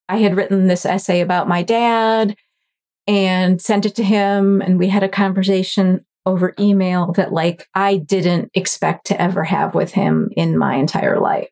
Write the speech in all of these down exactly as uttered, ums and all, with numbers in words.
I had written this essay about my dad and sent it to him, and we had a conversation over email that like I didn't expect to ever have with him in my entire life.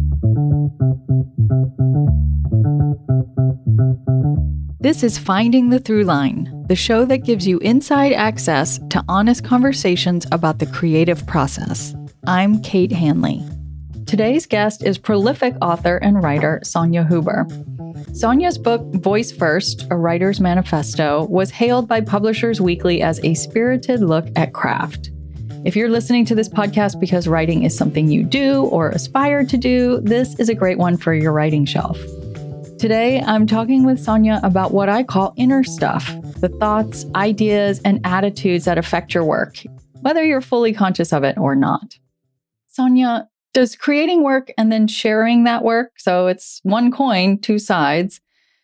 This is Finding the Through Line, the show that gives you inside access to honest conversations about the creative process. I'm Kate Hanley. Today's guest is prolific author and writer Sonia Huber. Sonia's book, Voice First, A Writer's Manifesto, was hailed by Publishers Weekly as a spirited look at craft. If you're listening to this podcast because writing is something you do or aspire to do, this is a great one for your writing shelf. Today, I'm talking with Sonia about what I call inner stuff, the thoughts, ideas, and attitudes that affect your work, whether you're fully conscious of it or not. Sonia, does creating work and then sharing that work, so it's one coin, two sides,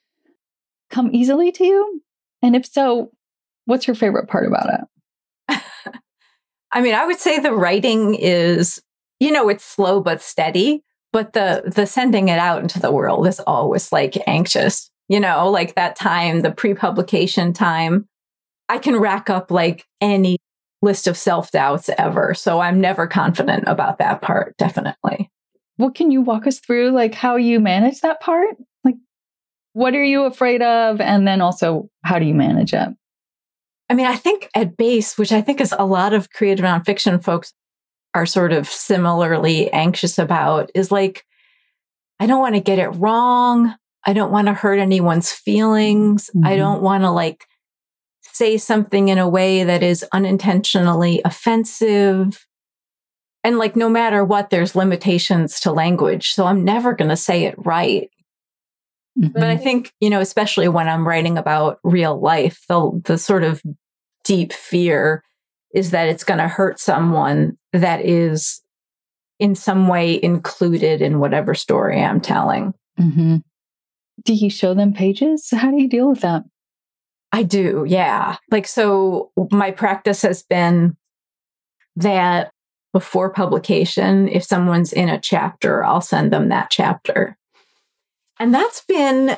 come easily to you? And if so, what's your favorite part about it? I mean, I would say the writing is, you know, it's slow but steady, but the the sending it out into the world is always like anxious, you know, like that time, the pre-publication time. I can rack up like any list of self-doubts ever. So I'm never confident about that part, definitely. Well, can you walk us through like how you manage that part? Like, what are you afraid of? And then also, how do you manage it? I mean, I think at base, which I think is a lot of creative nonfiction folks are sort of similarly anxious about, is like, I don't want to get it wrong. I don't want to hurt anyone's feelings. Mm-hmm. I don't want to like say something in a way that is unintentionally offensive. And like, no matter what, there's limitations to language. So I'm never going to say it right. Mm-hmm. But I think, you know, especially when I'm writing about real life, the, the sort of deep fear is that it's going to hurt someone that is in some way included in whatever story I'm telling. Mm-hmm. Do you show them pages? How do you deal with that? I do, yeah. Like, so my practice has been that before publication, if someone's in a chapter, I'll send them that chapter. And that's been,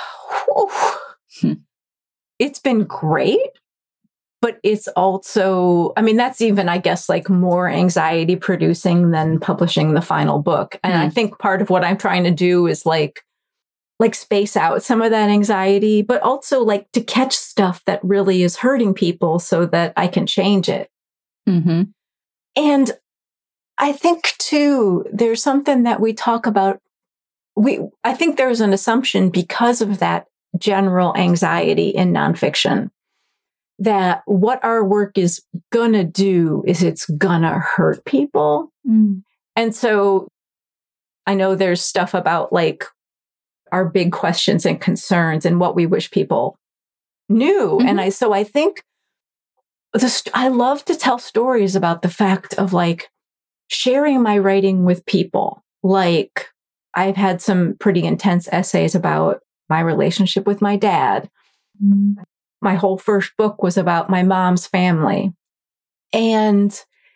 hmm. it's been great, but it's also, I mean, that's even, I guess, like more anxiety producing than publishing the final book. And mm. I think part of what I'm trying to do is like, like space out some of that anxiety, but also like to catch stuff that really is hurting people so that I can change it. Mm-hmm. And I think too, there's something that we talk about. We, I think there's an assumption because of that general anxiety in nonfiction that what our work is gonna do is it's gonna hurt people. Mm. And so I know there's stuff about like our big questions and concerns and what we wish people knew. Mm-hmm. And I, so I think this, I love to tell stories about the fact of like sharing my writing with people. Like I've had some pretty intense essays about my relationship with my dad. Mm-hmm. My whole first book was about my mom's family. And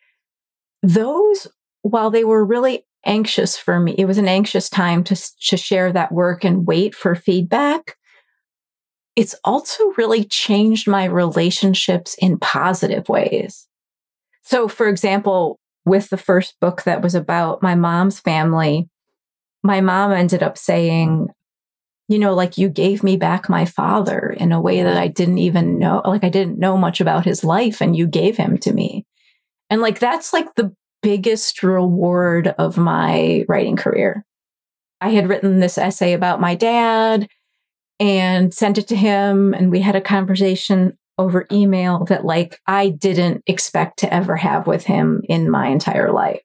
those, while they were really anxious for me, it was an anxious time to, to share that work and wait for feedback. It's also really changed my relationships in positive ways. So, for example, with the first book that was about my mom's family, my mom ended up saying, you know, like, you gave me back my father in a way that I didn't even know, like I didn't know much about his life, and you gave him to me. And like, that's like the biggest reward of my writing career. I had written this essay about my dad and sent it to him, and we had a conversation over email that like I didn't expect to ever have with him in my entire life.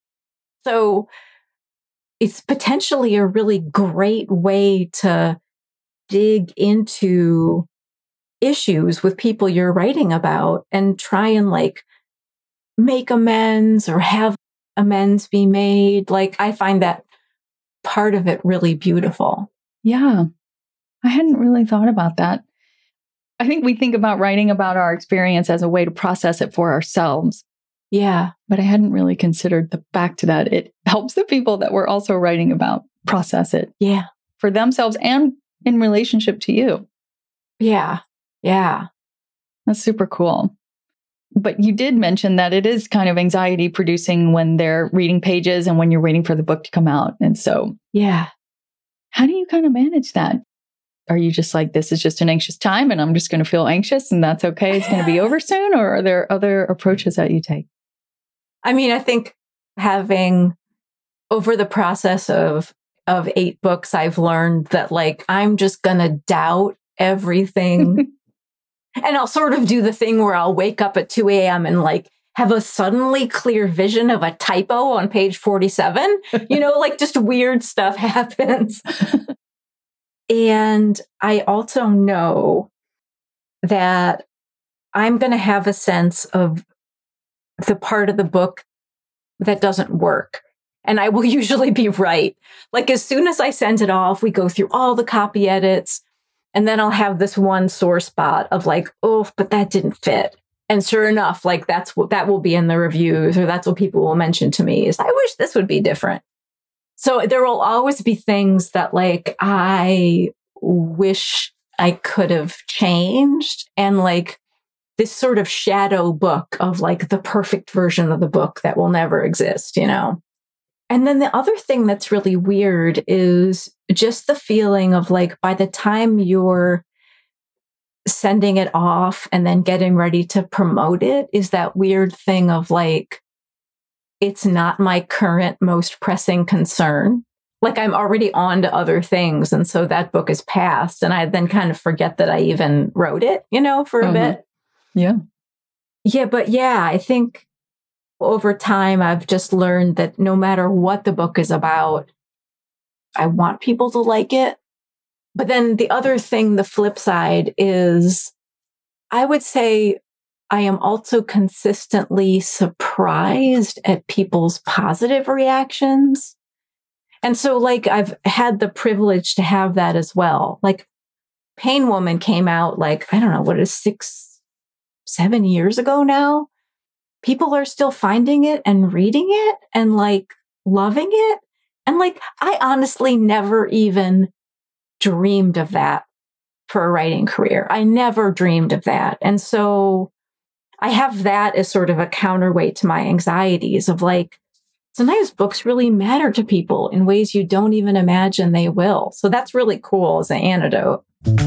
So it's potentially a really great way to dig into issues with people you're writing about and try and like make amends or have amends be made. Like, I find that part of it really beautiful. Yeah. I hadn't really thought about that. I think we think about writing about our experience as a way to process it for ourselves. Yeah. But I hadn't really considered the fact that it helps the people that we're also writing about process it. Yeah. For themselves and in relationship to you. Yeah. Yeah. That's super cool. But you did mention that it is kind of anxiety producing when they're reading pages and when you're waiting for the book to come out. And so, yeah. How do you kind of manage that? Are you just like, this is just an anxious time and I'm just going to feel anxious and that's okay? It's going to be over soon? Or are there other approaches that you take? I mean, I think having over the process of of eight books, I've learned that like, I'm just going to doubt everything. And I'll sort of do the thing where I'll wake up at two a.m. and like have a suddenly clear vision of a typo on page forty-seven. You know, like just weird stuff happens. And I also know that I'm going to have a sense of the part of the book that doesn't work. And I will usually be right. Like as soon as I send it off, we go through all the copy edits. And then I'll have this one sore spot of like, oh, but that didn't fit. And sure enough, like that's what that will be in the reviews, or that's what people will mention to me is, I wish this would be different. So there will always be things that like, I wish I could have changed. And like this sort of shadow book of like the perfect version of the book that will never exist, you know? And then the other thing that's really weird is just the feeling of like, by the time you're sending it off and then getting ready to promote it, is that weird thing of like, it's not my current most pressing concern. Like I'm already on to other things. And so that book is passed. And I then kind of forget that I even wrote it, you know, for a uh-huh. bit. Yeah. Yeah. But yeah, I think over time, I've just learned that no matter what the book is about, I want people to like it. But then the other thing, the flip side is, I would say I am also consistently surprised at people's positive reactions. And so like I've had the privilege to have that as well. Like Pain Woman came out like, I don't know, what is six, seven years ago now. People are still finding it and reading it and like loving it. And like, I honestly never even dreamed of that for a writing career. I never dreamed of that. And so I have that as sort of a counterweight to my anxieties of like, sometimes books really matter to people in ways you don't even imagine they will. So that's really cool as an antidote.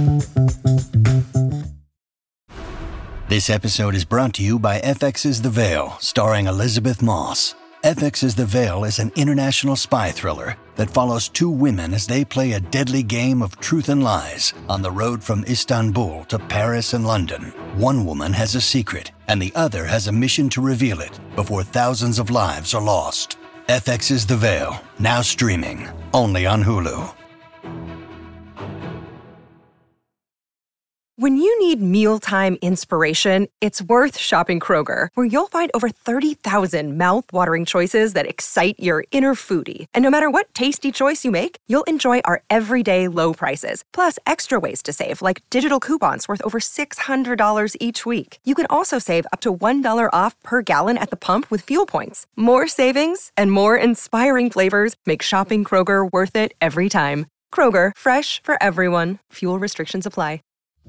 This episode is brought to you by F X's The Veil, starring Elizabeth Moss. F X's The Veil is an international spy thriller that follows two women as they play a deadly game of truth and lies on the road from Istanbul to Paris and London. One woman has a secret, and the other has a mission to reveal it before thousands of lives are lost. F X's The Veil, now streaming, only on Hulu. When you need mealtime inspiration, it's worth shopping Kroger, where you'll find over thirty thousand mouth-watering choices that excite your inner foodie. And no matter what tasty choice you make, you'll enjoy our everyday low prices, plus extra ways to save, like digital coupons worth over six hundred dollars each week. You can also save up to one dollar off per gallon at the pump with fuel points. More savings and more inspiring flavors make shopping Kroger worth it every time. Kroger, fresh for everyone. Fuel restrictions apply.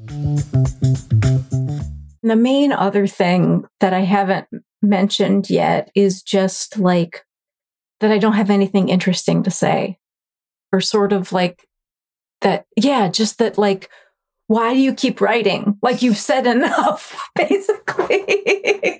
The main other thing that I haven't mentioned yet is just like that I don't have anything interesting to say, or sort of like that. Yeah, just that like, why do you keep writing? Like you've said enough, basically.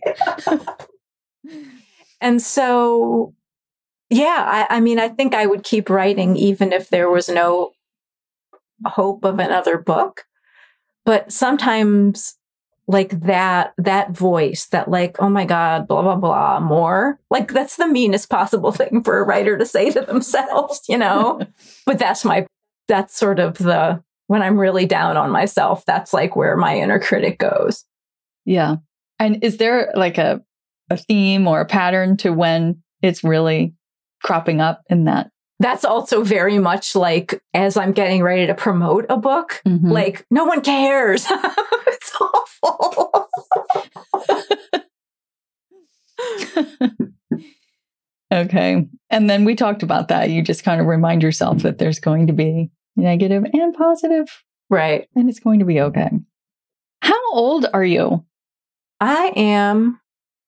And so, yeah, I, I mean, I think I would keep writing even if there was no hope of another book. But sometimes like that, that voice that like, oh my God, blah, blah, blah, more, like that's the meanest possible thing for a writer to say to themselves, you know, but that's my, that's sort of the, when I'm really down on myself, that's like where my inner critic goes. Yeah. And is there like a, a theme or a pattern to when it's really cropping up in that? That's also very much like as I'm getting ready to promote a book, mm-hmm. like no one cares. It's awful. Okay. And then we talked about that. You just kind of remind yourself that there's going to be negative and positive. Right. And it's going to be okay. How old are you? I am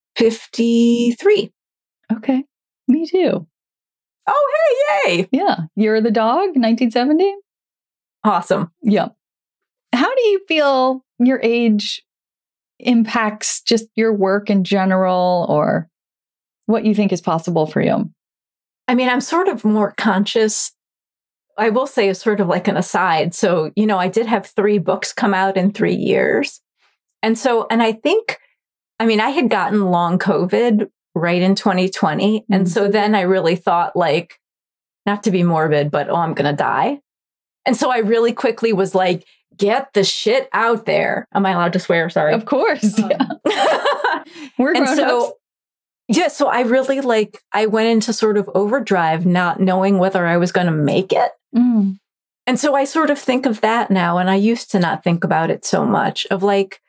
fifty-three. Okay. Me too. Oh, hey, yay. Yeah. You're the dog, nineteen seventy? Awesome. Yeah. How do you feel your age impacts just your work in general or what you think is possible for you? I mean, I'm sort of more conscious. I will say, as sort of like an aside. So, you know, I did have three books come out in three years. And so, and I think, I mean, I had gotten long COVID right in twenty twenty. Mm-hmm. And so then I really thought, like, not to be morbid, but, oh, I'm going to die. And so I really quickly was like, get the shit out there. Am I allowed to swear? Sorry. Of course. Um, yeah. We're grown so, ups. Yeah. So I really like, I went into sort of overdrive, not knowing whether I was going to make it. Mm. And so I sort of think of that now. And I used to not think about it so much of like,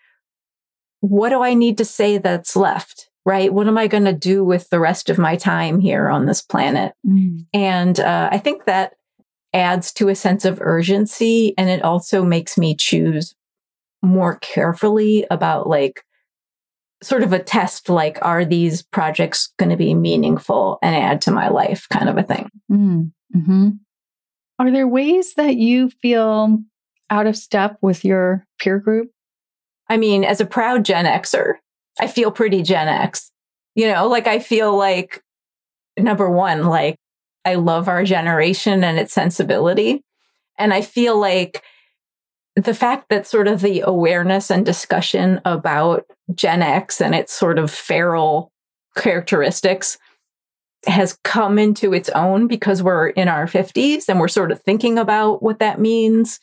what do I need to say that's left? Right? What am I going to do with the rest of my time here on this planet? Mm. And uh, I think that adds to a sense of urgency. And it also makes me choose more carefully about like sort of a test, like, are these projects going to be meaningful and add to my life kind of a thing? Mm. Mm-hmm. Are there ways that you feel out of step with your peer group? I mean, as a proud Gen Xer, I feel pretty Gen X. You know, like I feel like, number one, like I love our generation and its sensibility. And I feel like the fact that sort of the awareness and discussion about Gen X and its sort of feral characteristics has come into its own because we're in our fifties and we're sort of thinking about what that means.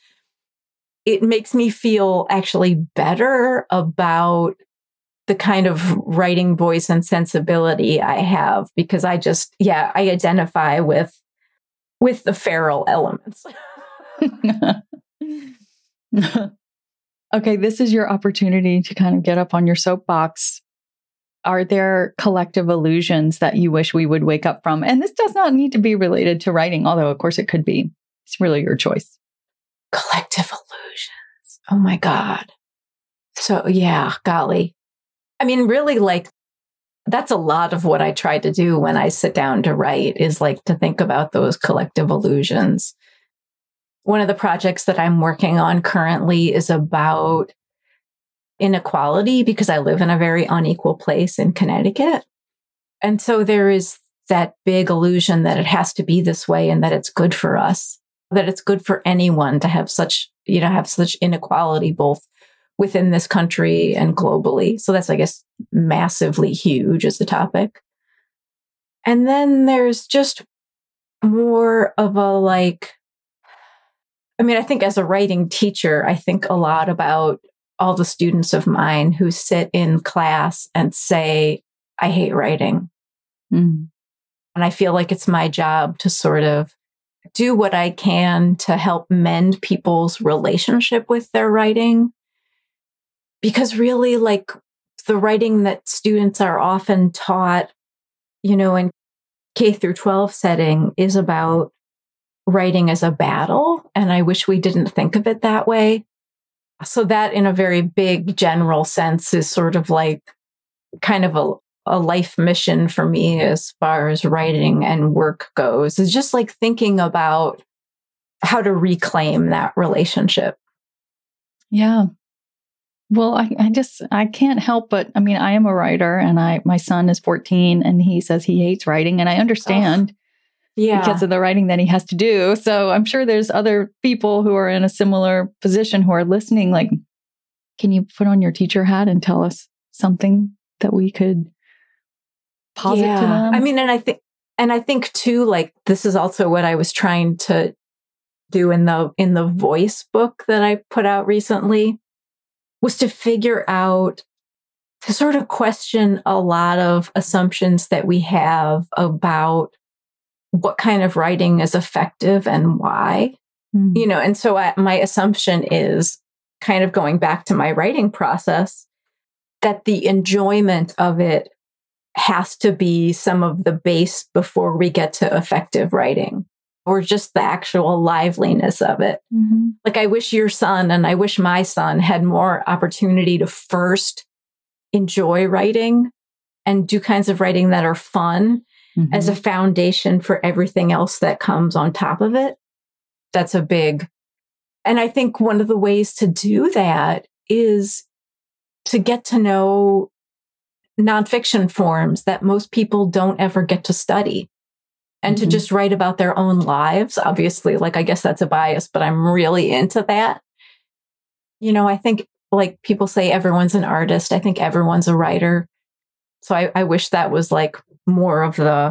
It makes me feel actually better about the kind of writing voice and sensibility I have, because I just, yeah, I identify with, with the feral elements. Okay, this is your opportunity to kind of get up on your soapbox. Are there collective illusions that you wish we would wake up from? And this does not need to be related to writing, although of course it could be. It's really your choice. Collective illusions. Oh my God. So yeah, golly. I mean, really, like, that's a lot of what I try to do when I sit down to write is like to think about those collective illusions. One of the projects that I'm working on currently is about inequality because I live in a very unequal place in Connecticut. And so there is that big illusion that it has to be this way and that it's good for us, that it's good for anyone to have such, you know, have such inequality, both within this country and globally. So that's, I guess, massively huge as a topic. And then there's just more of a like, I mean, I think as a writing teacher, I think a lot about all the students of mine who sit in class and say, I hate writing. Mm. And I feel like it's my job to sort of do what I can to help mend people's relationship with their writing. Because really, like, the writing that students are often taught, you know, in K through twelve setting is about writing as a battle. And I wish we didn't think of it that way. So that, in a very big general sense, is sort of like kind of a, a life mission for me as far as writing and work goes, is just like thinking about how to reclaim that relationship. Yeah. Well, I, I just, I can't help but, I mean, I am a writer and I, my son is fourteen and he says he hates writing, and I understand. Oh, yeah. Because of the writing that he has to do. So I'm sure there's other people who are in a similar position who are listening. Like, can you put on your teacher hat and tell us something that we could posit yeah. to them? I mean, and I think, and I think too, like, this is also what I was trying to do in the, in the voice book that I put out recently, was to figure out, to sort of question a lot of assumptions that we have about what kind of writing is effective and why, mm. you know, and so I, my assumption is, kind of going back to my writing process, that the enjoyment of it has to be some of the base before we get to effective writing. or just the actual liveliness of it. Mm-hmm. Like, I wish your son and I wish my son had more opportunity to first enjoy writing and do kinds of writing that are fun mm-hmm. as a foundation for everything else that comes on top of it. That's a big, and I think one of the ways to do that is to get to know nonfiction forms that most people don't ever get to study. And mm-hmm. to just write about their own lives, obviously, like, I guess that's a bias, but I'm really into that. You know, I think, like, people say everyone's an artist. I think everyone's a writer. So I, I wish that was like more of the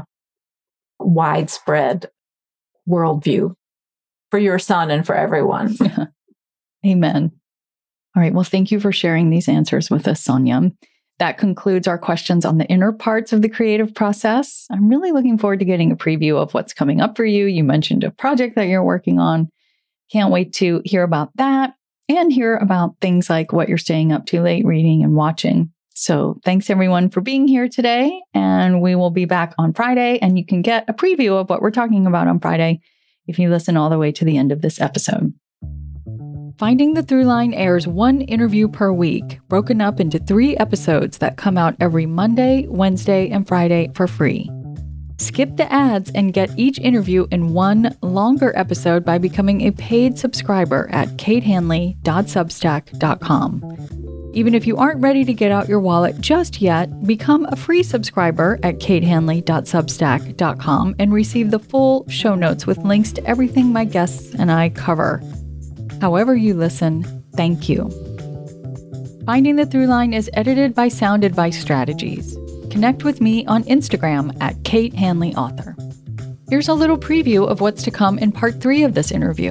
widespread worldview for your son and for everyone. Amen. All right. Well, thank you for sharing these answers with us, Sonia. That concludes our questions on the inner parts of the creative process. I'm really looking forward to getting a preview of what's coming up for you. You mentioned a project that you're working on. Can't wait to hear about that and hear about things like what you're staying up too late reading and watching. So thanks everyone for being here today. And we will be back on Friday, and you can get a preview of what we're talking about on Friday if you listen all the way to the end of this episode. Finding the Throughline airs one interview per week, broken up into three episodes that come out every Monday, Wednesday, and Friday for free. Skip the ads and get each interview in one longer episode by becoming a paid subscriber at kate hanley dot substack dot com. Even if you aren't ready to get out your wallet just yet, become a free subscriber at kate hanley dot substack dot com and receive the full show notes with links to everything my guests and I cover. However you listen, thank you. Finding the Throughline is edited by Sound Advice Strategies. Connect with me on Instagram at Kate Hanley Author. Here's a little preview of what's to come in part three of this interview.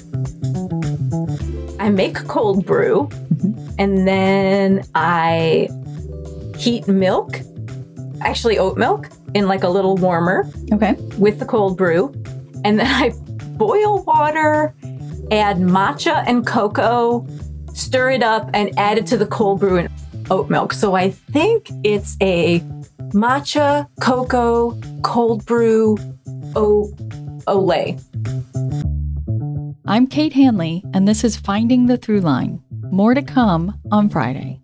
I make cold brew, mm-hmm. and then I heat milk, actually oat milk, in like a little warmer. Okay. With the cold brew. And then I boil water, add matcha and cocoa, stir it up, and add it to the cold brew and oat milk. So I think it's a matcha, cocoa, cold brew, oat, olay. I'm Kate Hanley, and this is Finding the Throughline. More to come on Friday.